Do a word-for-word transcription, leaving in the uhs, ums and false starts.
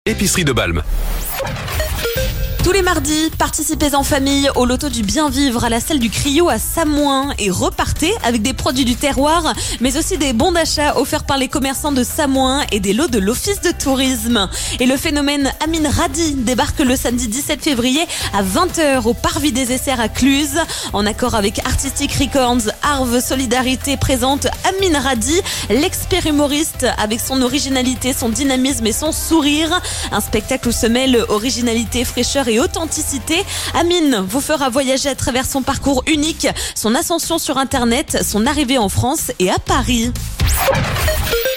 épicerie de Balme. Tous les mardis, participez en famille au loto du bien vivre à la salle du Cryo à Samoin et repartez avec des produits du terroir, mais aussi des bons d'achat offerts par les commerçants de Samoin et des lots de l'office de tourisme. Et le phénomène Amine Radi débarque le samedi dix-sept février à vingt heures au Parvis des Essers à Cluse. En accord avec Artistic Records, Arve Solidarité présente Amine Radi, l'expert humoriste avec son originalité, son dynamisme et son sourire. Un spectacle où se mêlent originalité, fraîcheur et authenticité. Amine vous fera voyager à travers son parcours unique, son ascension sur Internet, son arrivée en France et à Paris.